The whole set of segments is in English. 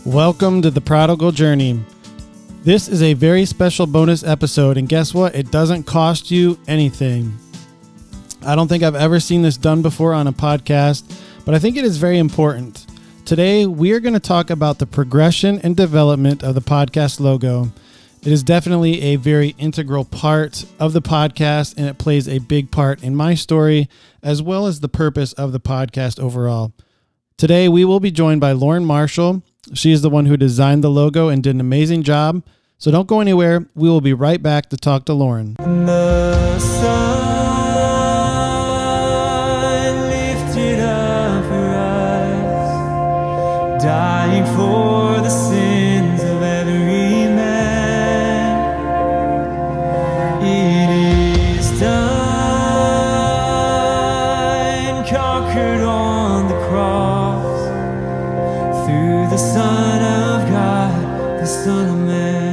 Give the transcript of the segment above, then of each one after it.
Welcome to the Prodigal Journey. This is a very special bonus episode, and guess what? It doesn't cost you anything. I don't think I've ever seen this done before on a podcast, but I think it is very important. Today, we are going to talk about the progression and development of the podcast logo. It is definitely a very integral part of the podcast, and it plays a big part in my story, as well as the purpose of the podcast overall. Today, we will be joined by Lauren Marshall. She is the one who designed the logo and did an amazing job. So don't go anywhere. We will be right back to talk to Lauren. The sun lifted up rise, dying for the sins of every man. It is done, conquered on the cross, through the Son of God, the Son of Man.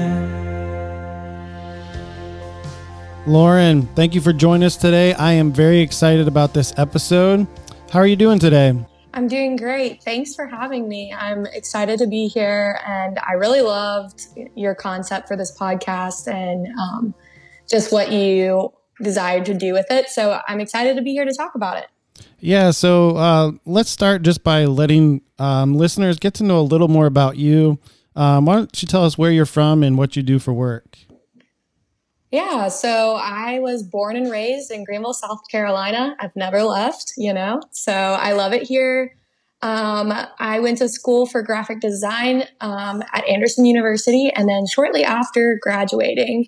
Lauren, thank you for joining us today. I am very excited about this episode. How are you doing today? I'm doing great. Thanks for having me. I'm excited to be here, and I really loved your concept for this podcast and just what you desired to do with it. So I'm excited to be here to talk about it. Yeah, so let's start just by letting listeners get to know a little more about you. Why don't you tell us where you're from and what you do for work? Yeah, so I was born and raised in Greenville, South Carolina. I've never left, so I love it here. I went to school for graphic design at Anderson University, and then shortly after graduating,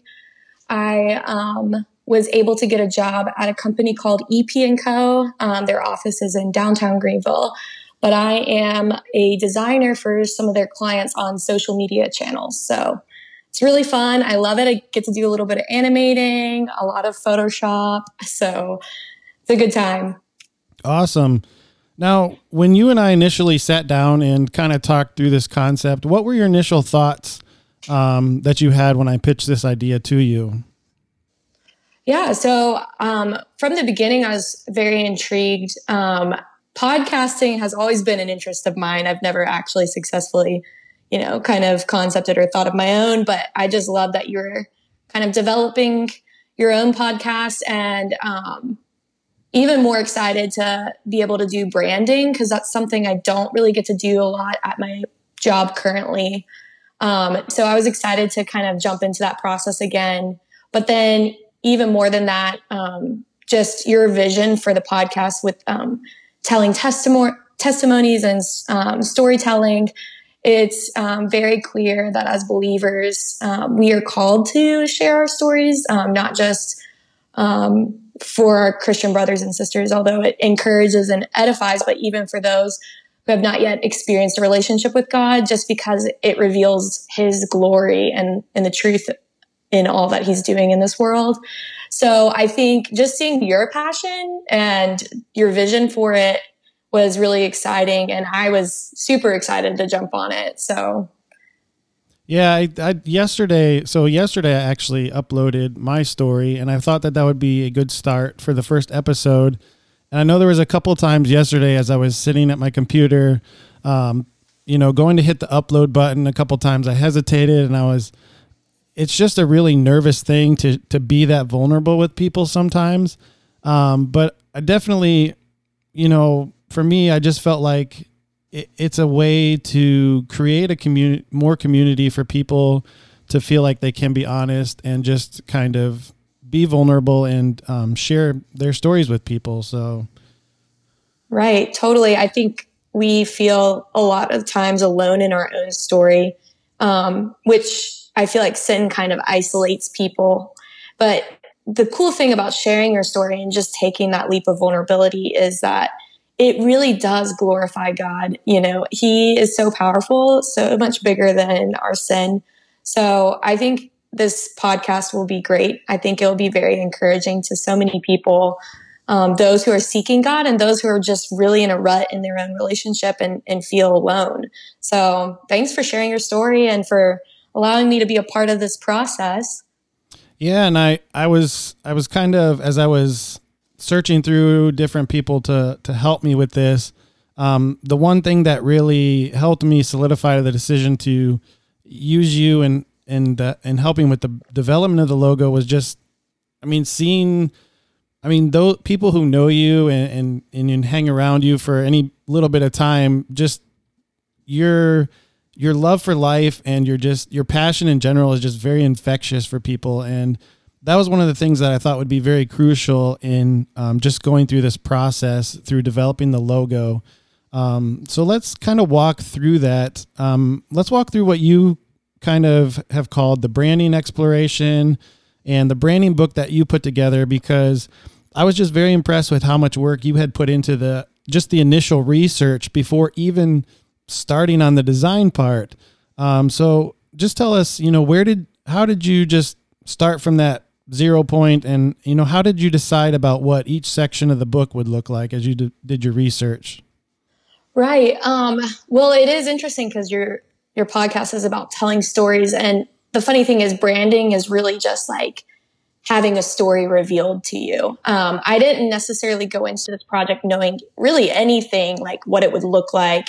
I was able to get a job at a company called EP&Co. Their office is in downtown Greenville, but I am a designer for some of their clients on social media channels. So it's really fun. I love it. I get to do a little bit of animating, a lot of Photoshop. So it's a good time. Awesome. Now, when you and I initially sat down and kind of talked through this concept, what were your initial thoughts that you had when I pitched this idea to you? Yeah. So from the beginning, I was very intrigued. Podcasting has always been an interest of mine. I've never actually successfully kind of concepted or thought of my own, but I just love that you're kind of developing your own podcast, and even more excited to be able to do branding, because that's something I don't really get to do a lot at my job currently. So I was excited to kind of jump into that process again. But then even more than that, just your vision for the podcast with telling testimonies and storytelling. It's very clear that as believers, we are called to share our stories, not just for our Christian brothers and sisters, although it encourages and edifies, but even for those who have not yet experienced a relationship with God, just because it reveals His glory and the truth in all that He's doing in this world. So I think just seeing your passion and your vision for it was really exciting, and I was super excited to jump on it. So yeah, yesterday I actually uploaded my story, and I thought that would be a good start for the first episode. And I know there was a couple times yesterday as I was sitting at my computer, going to hit the upload button. A couple times I hesitated, and it's just a really nervous thing to be that vulnerable with people sometimes. But I definitely, for me, I just felt like it's a way to create a more community for people to feel like they can be honest and just kind of be vulnerable and share their stories with people. So, right, totally. I think we feel a lot of times alone in our own story, which I feel like sin kind of isolates people. But the cool thing about sharing your story and just taking that leap of vulnerability is that it really does glorify God. He is so powerful, so much bigger than our sin. So I think this podcast will be great. I think it will be very encouraging to so many people, those who are seeking God and those who are just really in a rut in their own relationship and feel alone. So thanks for sharing your story and for allowing me to be a part of this process. Yeah, and I was kind of, as I was searching through different people to help me with this, The one thing that really helped me solidify the decision to use you and helping with the development of the logo was just, those people who know you and hang around you for any little bit of time, just your love for life and your passion in general is just very infectious for people. And that was one of the things that I thought would be very crucial in just going through this process through developing the logo. So let's kind of walk through that. Let's walk through what you kind of have called the branding exploration and the branding book that you put together, because I was just very impressed with how much work you had put into the initial research before even starting on the design part. So just tell us, how did you just start from that 0 point, and, how did you decide about what each section of the book would look like as you did your research? Right. Well, it is interesting because your podcast is about telling stories. And the funny thing is, branding is really just like having a story revealed to you. I didn't necessarily go into this project knowing really anything like what it would look like,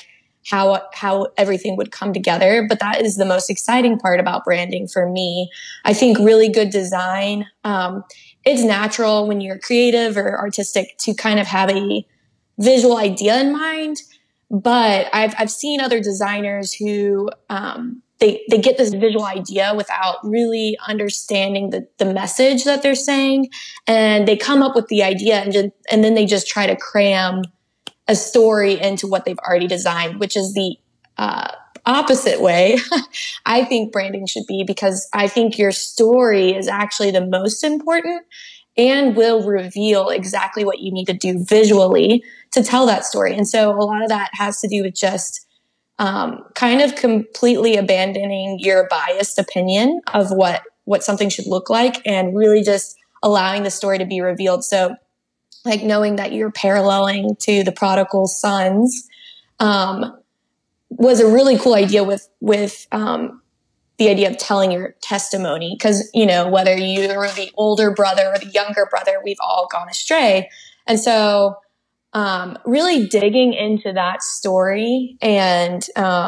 how everything would come together. But that is the most exciting part about branding for me. I think really good design, it's natural when you're creative or artistic to kind of have a visual idea in mind. But I've seen other designers who they get this visual idea without really understanding the message that they're saying, and they come up with the idea and then they just try to cram a story into what they've already designed, which is the opposite way I think branding should be, because I think your story is actually the most important and will reveal exactly what you need to do visually to tell that story. And so a lot of that has to do with just kind of completely abandoning your biased opinion of what something should look like and really just allowing the story to be revealed. So like knowing that you're paralleling to the prodigal sons was a really cool idea with the idea of telling your testimony. Because, whether you're the older brother or the younger brother, we've all gone astray. And so really digging into that story and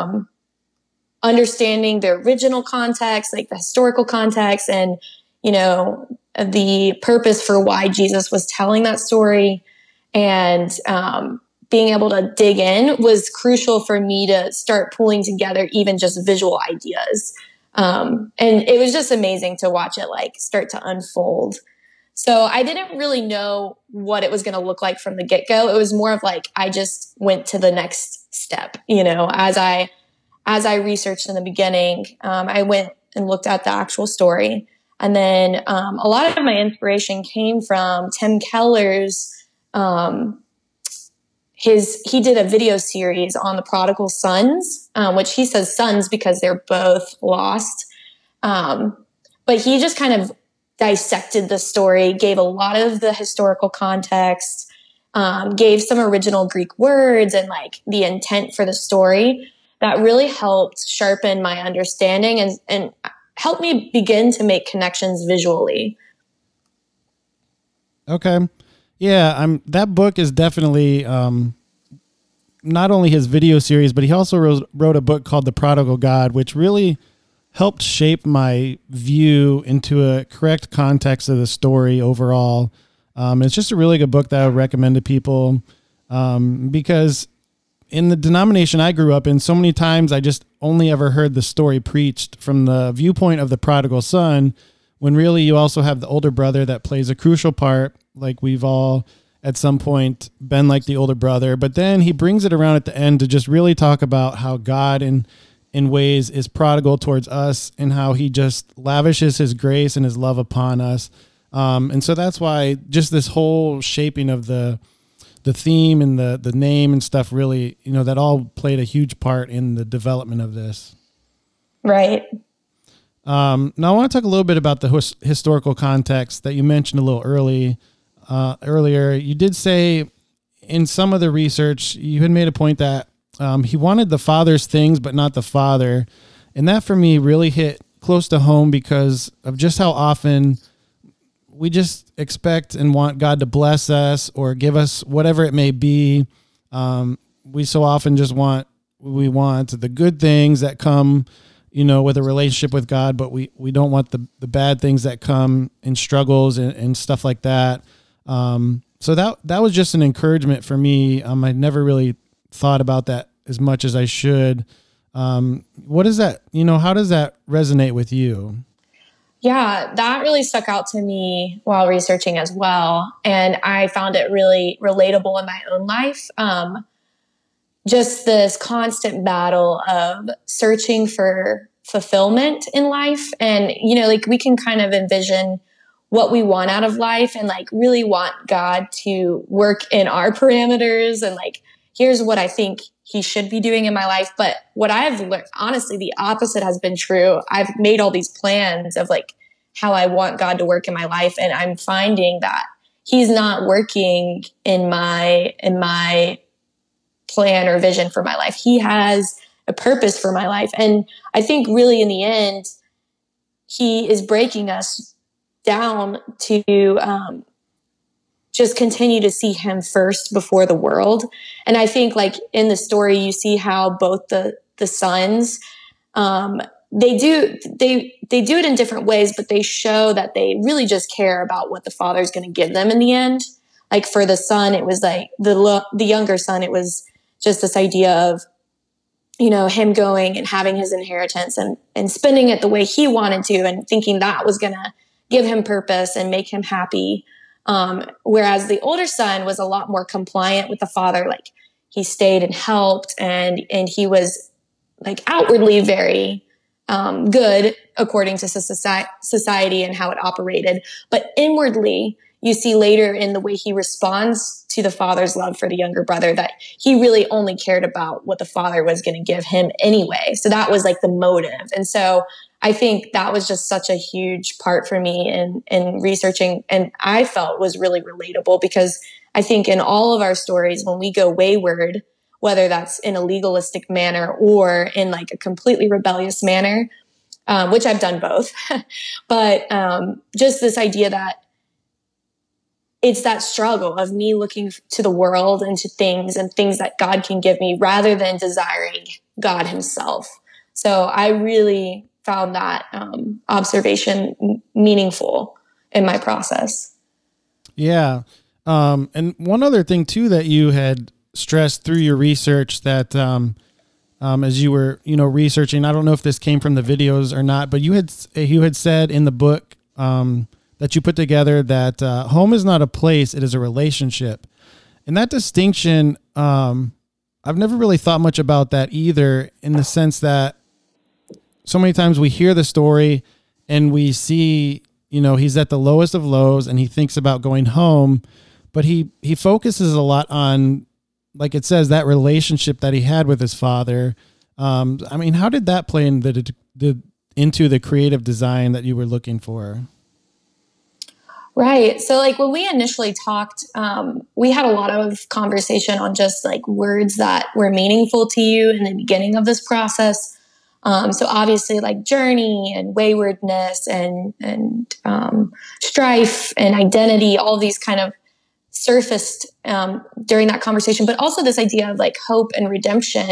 understanding the original context, like the historical context, and, the purpose for why Jesus was telling that story, and being able to dig in was crucial for me to start pulling together even just visual ideas. And it was just amazing to watch it like start to unfold. So I didn't really know what it was going to look like from the get-go. It was more of like, I just went to the next step, as I researched in the beginning. I went and looked at the actual story. And then a lot of my inspiration came from Tim Keller's, he did a video series on the prodigal sons, which he says sons because they're both lost. But he just kind of dissected the story, gave a lot of the historical context, gave some original Greek words and like the intent for the story that really helped sharpen my understanding and helped me begin to make connections visually. Okay. Yeah, that book is definitely not only his video series, but he also wrote a book called The Prodigal God, which really helped shape my view into a correct context of the story overall. It's just a really good book that I would recommend to people because in the denomination I grew up in, so many times I just only ever heard the story preached from the viewpoint of the prodigal son, when really you also have the older brother that plays a crucial part. Like we've all at some point been like the older brother, but then he brings it around at the end to just really talk about how God in ways is prodigal towards us and how he just lavishes his grace and his love upon us. And so that's why just this whole shaping of the theme and the name and stuff really, that all played a huge part in the development of this. Right. Now I want to talk a little bit about the historical context that you mentioned a little earlier. You did say in some of the research, you had made a point that he wanted the Father's things, but not the Father. And that for me really hit close to home because of just how often we just expect and want God to bless us or give us whatever it may be, we so often just want the good things that come, with a relationship with God, but we don't want the bad things that come in struggles and stuff like that. So that was just an encouragement for me. I never really thought about that as much as I should. What is that? How does that resonate with you? Yeah, that really stuck out to me while researching as well. And I found it really relatable in my own life. Just this constant battle of searching for fulfillment in life. And, we can kind of envision what we want out of life and really want God to work in our parameters. And here's what I think he should be doing in my life. But what I've learned, honestly, the opposite has been true. I've made all these plans of how I want God to work in my life. And I'm finding that he's not working in my plan or vision for my life. He has a purpose for my life. And I think really in the end, he is breaking us down to just continue to see him first before the world. And I think in the story, you see how both the sons, they do it in different ways, but they show that they really just care about what the father's going to give them in the end. For the son, it was the younger son, it was just this idea of, him going and having his inheritance and spending it the way he wanted to and thinking that was going to give him purpose and make him happy. Whereas the older son was a lot more compliant with the father. He stayed and helped and he was outwardly very good according to society and how it operated. But inwardly, you see later in the way he responds to the father's love for the younger brother that he really only cared about what the father was going to give him anyway. So that was the motive. And so I think that was just such a huge part for me in researching, and I felt was really relatable because I think in all of our stories, when we go wayward, whether that's in a legalistic manner or in a completely rebellious manner, which I've done both, but just this idea that it's that struggle of me looking to the world and to things that God can give me rather than desiring God himself. So I really found that observation meaningful in my process. Yeah. And one other thing too, that you had stressed through your research that, as you were, researching, I don't know if this came from the videos or not, but you had said in the book, that you put together that, home is not a place, it is a relationship. And that distinction, I've never really thought much about that either, in the sense that so many times we hear the story and we see, he's at the lowest of lows and he thinks about going home, but he focuses a lot on, like it says, that relationship that he had with his father. How did that play into the creative design that you were looking for? Right. So when we initially talked, we had a lot of conversation on just words that were meaningful to you in the beginning of this process. So obviously journey and waywardness and strife and identity, all these kind of surfaced during that conversation, but also this idea of hope and redemption,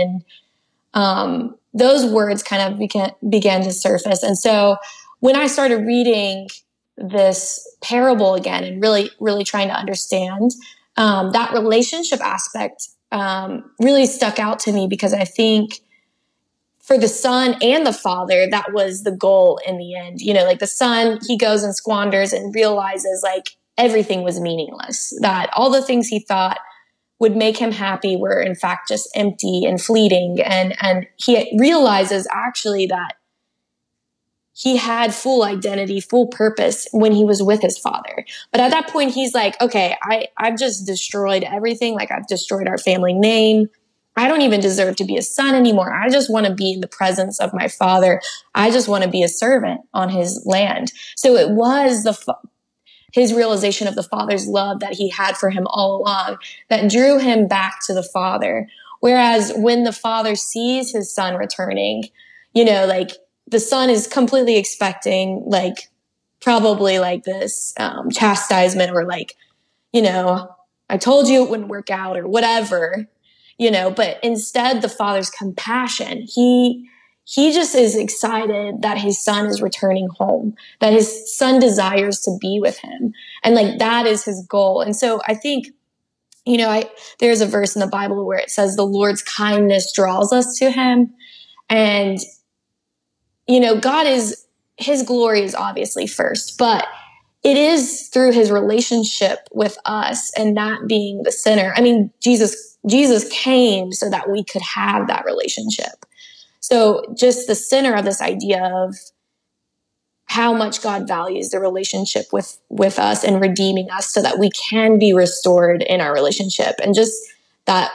and those words kind of began to surface. And so when I started reading this parable again and really, really trying to understand that relationship aspect, really stuck out to me, because I think for the son and the father, that was the goal in the end. The son, he goes and squanders and realizes everything was meaningless, that all the things he thought would make him happy were in fact just empty and fleeting. And he realizes actually that he had full identity, full purpose when he was with his father. But at that point, he's okay, I've just destroyed everything. I've destroyed our family name. I don't even deserve to be a son anymore. I just want to be in the presence of my father. I just want to be a servant on his land. So it was his realization of the father's love that he had for him all along that drew him back to the father. Whereas when the father sees his son returning, the son is completely expecting probably this chastisement or I told you it wouldn't work out or whatever, but instead the father's compassion, he just is excited that his son is returning home, that his son desires to be with him. And like, that is his goal. And so I think, there's a verse in the Bible where it says the Lord's kindness draws us to him. And, his glory is obviously first, but it is through his relationship with us, and that being the center. I mean, Jesus came so that we could have that relationship. So just the center of this idea of how much God values the relationship with us and redeeming us so that we can be restored in our relationship. And just that,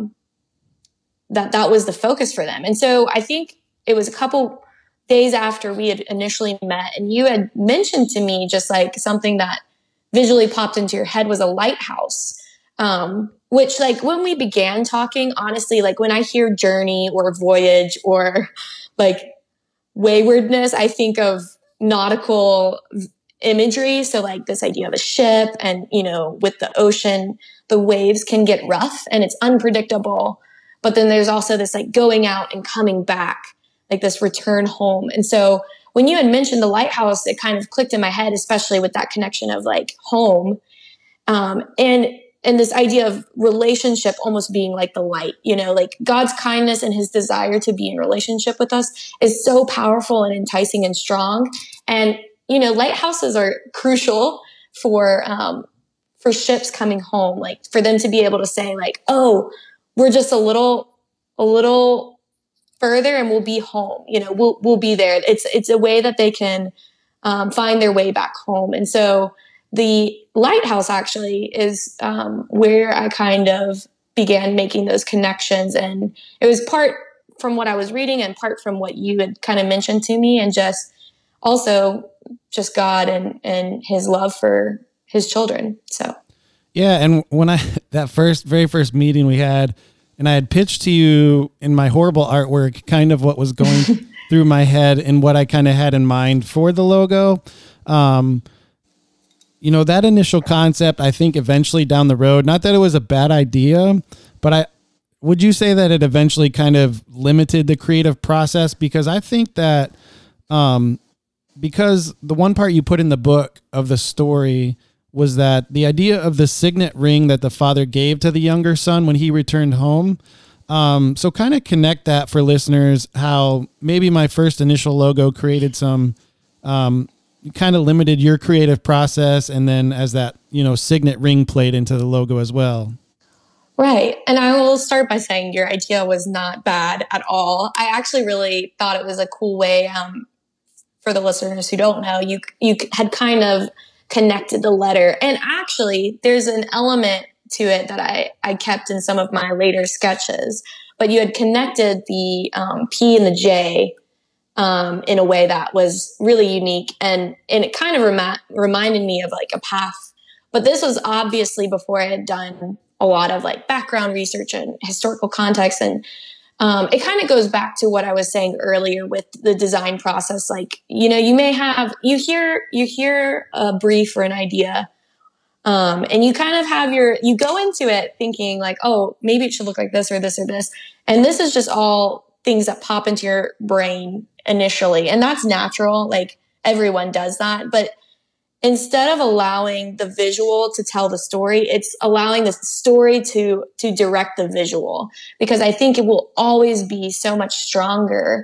that was the focus for them. And so I think it was a couple days after we had initially met, and you had mentioned to me just like something that visually popped into your head was a lighthouse. Which, like, when we began talking, honestly, like when I hear journey or voyage or like waywardness, I think of nautical imagery. So like this idea of a ship, and, with the ocean, the waves can get rough and it's unpredictable. But then there's also this like going out and coming back, like this return home. And so when you had mentioned the lighthouse, it kind of clicked in my head, especially with that connection of like home. And this idea of relationship almost being like the light, like God's kindness and his desire to be in relationship with us is so powerful and enticing and strong. And, lighthouses are crucial for ships coming home, like for them to be able to say like, oh, we're just a little further and we'll be home. We'll be there. It's a way that they can find their way back home. And so the lighthouse actually is where I kind of began making those connections. And it was part from what I was reading and part from what you had kind of mentioned to me, and just also just God and his love for his children. So, yeah. And when that very first meeting we had, and I had pitched to you in my horrible artwork, kind of what was going through my head and what I kind of had in mind for the logo. That initial concept, I think eventually down the road, not that it was a bad idea, but would you say that it eventually kind of limited the creative process? Because I think that, because the one part you put in the book of the story was that the idea of the signet ring that the father gave to the younger son when he returned home. So kind of connect that for listeners, how maybe my first initial logo created some, kind of limited your creative process, and then as that, signet ring played into the logo as well. Right. And I will start by saying your idea was not bad at all. I actually really thought it was a cool way, for the listeners who don't know, you had kind of connected the letter. And actually there's an element to it that I kept in some of my later sketches, but you had connected the P and the J in a way that was really unique. And it kind of reminded me of like a path. But this was obviously before I had done a lot of like background research and historical context. And it kind of goes back to what I was saying earlier with the design process. Like, you hear a brief or an idea, and you kind of you go into it thinking like, oh, maybe it should look like this or this or this. And this is just all things that pop into your brain initially. And that's natural. Like everyone does that. But instead of allowing the visual to tell the story, it's allowing the story to direct the visual, because I think it will always be so much stronger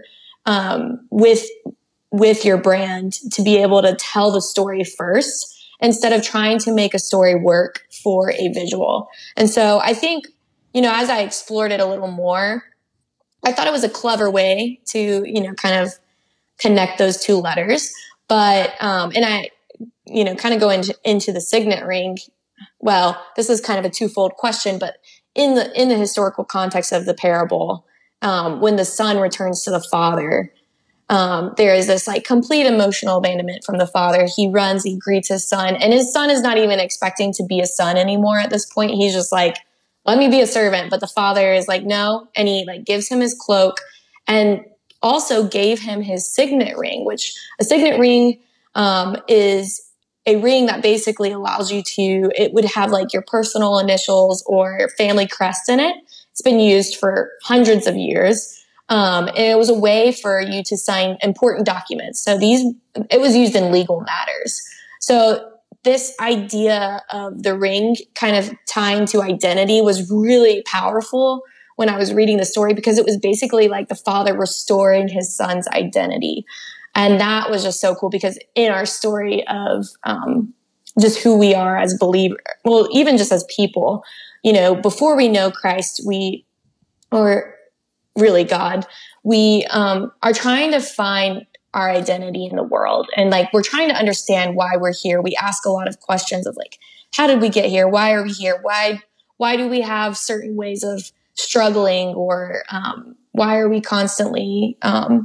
with your brand to be able to tell the story first instead of trying to make a story work for a visual. And so I think, as I explored it a little more, I thought it was a clever way to, kind of connect those two letters. But, and I, kind of go into the signet ring. Well, this is kind of a twofold question, but in the historical context of the parable, when the son returns to the father, there is this like complete emotional abandonment from the father. He runs, he greets his son, and his son is not even expecting to be a son anymore at this point. He's just like, let me be a servant. But the father is like, no. And he like gives him his cloak and also gave him his signet ring, which a signet ring, is a ring that basically allows you to, it would have like your personal initials or family crest in it. It's been used for hundreds of years. And it was a way for you to sign important documents. So it was used in legal matters. So this idea of the ring kind of tying to identity was really powerful when I was reading the story, because it was basically like the father restoring his son's identity. And that was just so cool, because in our story of just who we are as believers, well, even just as people, before we know Christ, or really God, we are trying to find our identity in the world. And like, we're trying to understand why we're here. We ask a lot of questions of like, how did we get here? Why are we here? Why do we have certain ways of struggling? Or why are we constantly,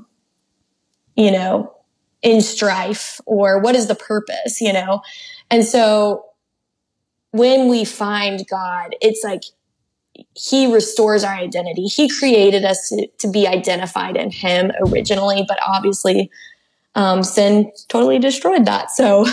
in strife? Or what is the purpose, And so when we find God, it's like he restores our identity. He created us to be identified in him originally, but obviously sin totally destroyed that. So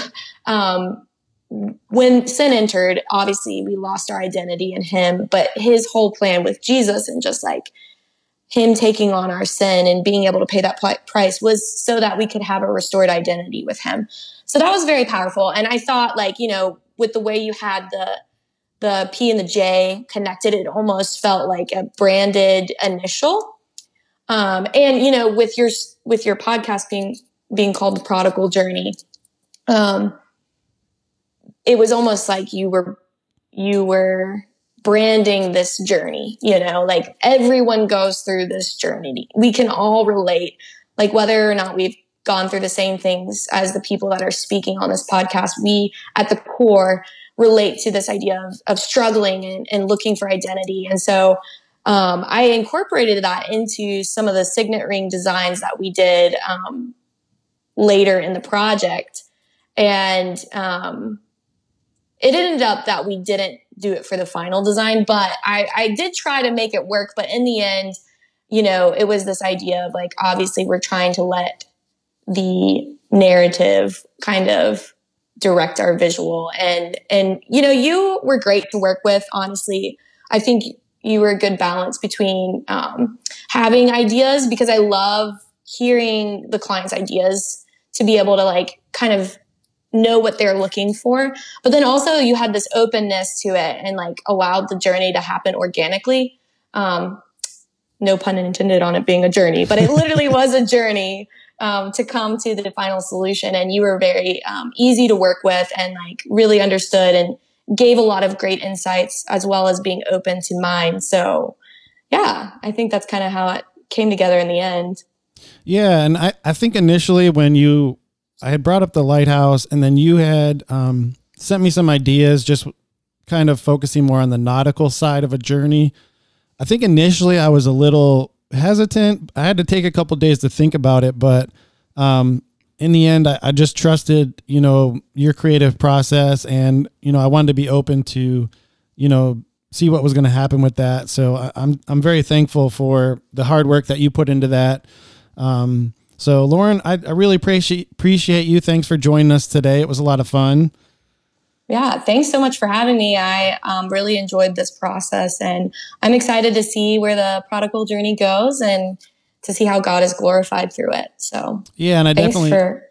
when sin entered, obviously we lost our identity in him, but his whole plan with Jesus and just like him taking on our sin and being able to pay that price was so that we could have a restored identity with him. So that was very powerful. And I thought, like, with the way you had the P and the J connected, it almost felt like a branded initial. And with your podcast being called The Prodigal Journey, it was almost like you were branding this journey, like everyone goes through this journey. We can all relate, like whether or not we've gone through the same things as the people that are speaking on this podcast, we at the core relate to this idea of struggling and looking for identity. And so I incorporated that into some of the signet ring designs that we did later in the project. And it ended up that we didn't do it for the final design, but I did try to make it work. But in the end, it was this idea of like, obviously we're trying to let the narrative kind of direct our visual. And you were great to work with. Honestly, I think you were a good balance between having ideas, because I love hearing the client's ideas to be able to like kind of know what they're looking for. But then also you had this openness to it and like allowed the journey to happen organically. No pun intended on it being a journey, but it literally was a journey to come to the final solution. And you were very easy to work with and like really understood and gave a lot of great insights, as well as being open to mine. So yeah, I think that's kind of how it came together in the end. Yeah. And I think initially when I had brought up the lighthouse, and then you had sent me some ideas, just kind of focusing more on the nautical side of a journey. I think initially I was a little hesitant. I had to take a couple of days to think about it, but in the end, I just trusted, your creative process, and I wanted to be open to, see what was going to happen with that. So I'm very thankful for the hard work that you put into that. So Lauren, I really appreciate you. Thanks for joining us today. It was a lot of fun. Yeah, thanks so much for having me. I really enjoyed this process, and I'm excited to see where the prodigal journey goes and to see how God is glorified through it. So yeah, and I was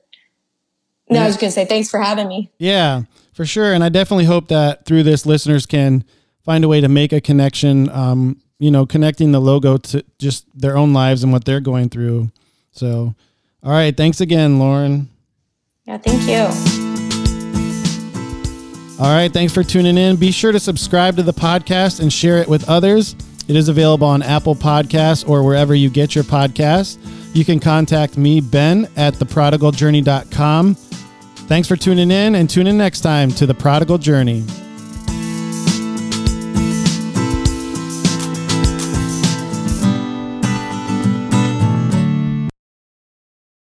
going to say thanks for having me. Yeah, for sure. And I definitely hope that through this, listeners can find a way to make a connection, connecting the logo to just their own lives and what they're going through. So, all right. Thanks again, Lauren. Yeah, thank you. All right. Thanks for tuning in. Be sure to subscribe to the podcast and share it with others. It is available on Apple Podcasts or wherever you get your podcasts. You can contact me, Ben, at theprodigaljourney.com. Thanks for tuning in, and tune in next time to The Prodigal Journey.